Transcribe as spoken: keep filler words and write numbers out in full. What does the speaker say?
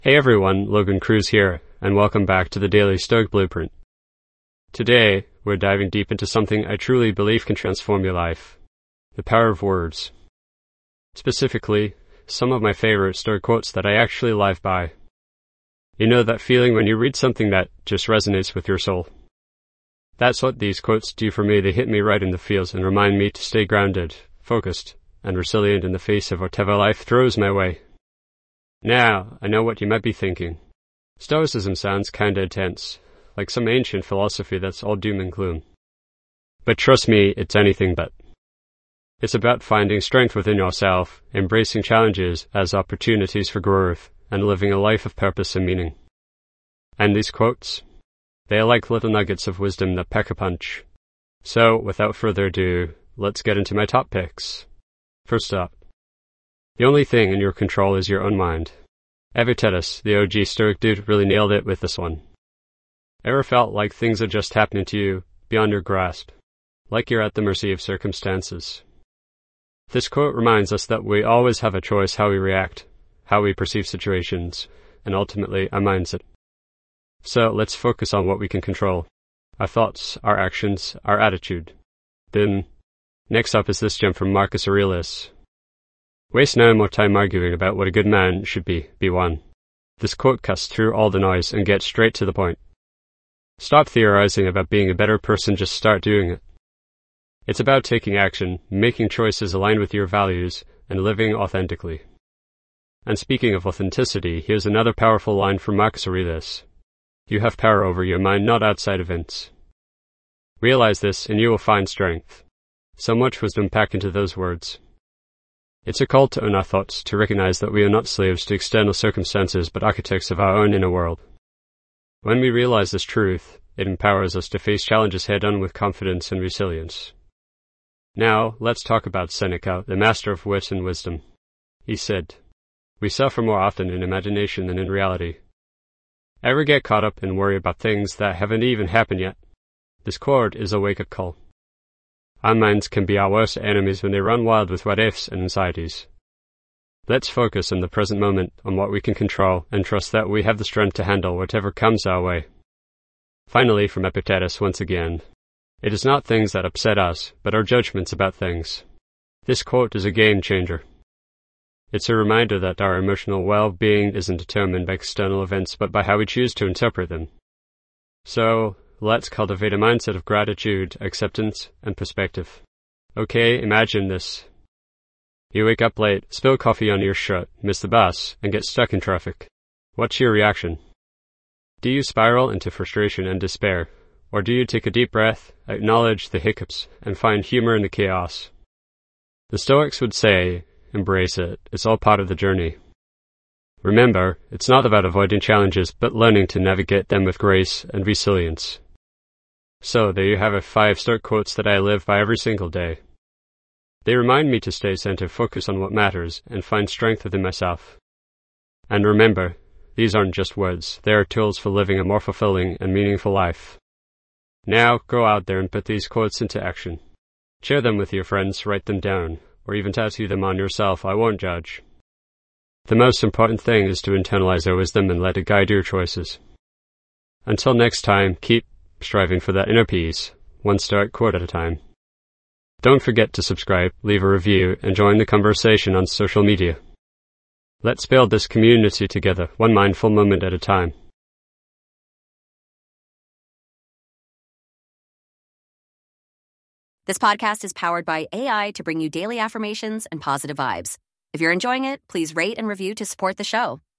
Hey everyone, Logan Cruz here, and welcome back to the Daily Stoic Blueprint. Today, we're diving deep into something I truly believe can transform your life: the power of words. Specifically, some of my favorite Stoic quotes that I actually live by. You know that feeling when you read something that just resonates with your soul? That's what these quotes do for me. They hit me right in the feels and remind me to stay grounded, focused, and resilient in the face of whatever life throws my way. Now, I know what you might be thinking. Stoicism sounds kinda intense, like some ancient philosophy that's all doom and gloom. But trust me, it's anything but. It's about finding strength within yourself, embracing challenges as opportunities for growth, and living a life of purpose and meaning. And these quotes? They are like little nuggets of wisdom that pack a punch. So, without further ado, let's get into my top picks. First up, the only thing in your control is your own mind. Epictetus, the O G Stoic dude, really nailed it with this one. Ever felt like things are just happening to you, beyond your grasp, like you're at the mercy of circumstances? This quote reminds us that we always have a choice how we react, how we perceive situations, and ultimately our mindset. So let's focus on what we can control: our thoughts, our actions, our attitude. Then, next up is this gem from Marcus Aurelius. Waste no more time arguing about what a good man should be, be one. This quote cuts through all the noise and gets straight to the point. Stop theorizing about being a better person, just start doing it. It's about taking action, making choices aligned with your values, and living authentically. And speaking of authenticity, here's another powerful line from Marcus Aurelius. You have power over your mind, not outside events. Realize this and you will find strength. So much wisdom packed into those words. It's a call to own our thoughts, to recognize that we are not slaves to external circumstances but architects of our own inner world. When we realize this truth, it empowers us to face challenges head-on with confidence and resilience. Now, let's talk about Seneca, the master of wit and wisdom. He said, "We suffer more often in imagination than in reality." Ever get caught up and worry about things that haven't even happened yet? This quote is a wake-up call. Our minds can be our worst enemies when they run wild with what-ifs and anxieties. Let's focus on the present moment, on what we can control, and trust that we have the strength to handle whatever comes our way. Finally, from Epictetus once again, it is not things that upset us, but our judgments about things. This quote is a game changer. It's a reminder that our emotional well-being isn't determined by external events, but by how we choose to interpret them. So, let's cultivate a mindset of gratitude, acceptance, and perspective. Okay, imagine this. You wake up late, spill coffee on your shirt, miss the bus, and get stuck in traffic. What's your reaction? Do you spiral into frustration and despair? Or do you take a deep breath, acknowledge the hiccups, and find humor in the chaos? The Stoics would say, embrace it. It's all part of the journey. Remember, it's not about avoiding challenges, but learning to navigate them with grace and resilience. So, there you have it, five Stoic quotes that I live by every single day. They remind me to stay centered, focus on what matters, and find strength within myself. And remember, these aren't just words, they are tools for living a more fulfilling and meaningful life. Now, go out there and put these quotes into action. Share them with your friends, write them down, or even tattoo them on yourself. I won't judge. The most important thing is to internalize their wisdom and let it guide your choices. Until next time, keep striving for that inner peace, one Stoic quote at a time. Don't forget to subscribe, leave a review, and join the conversation on social media. Let's build this community together, one mindful moment at a time. This podcast is powered by A I to bring you daily affirmations and positive vibes. If you're enjoying it, please rate and review to support the show.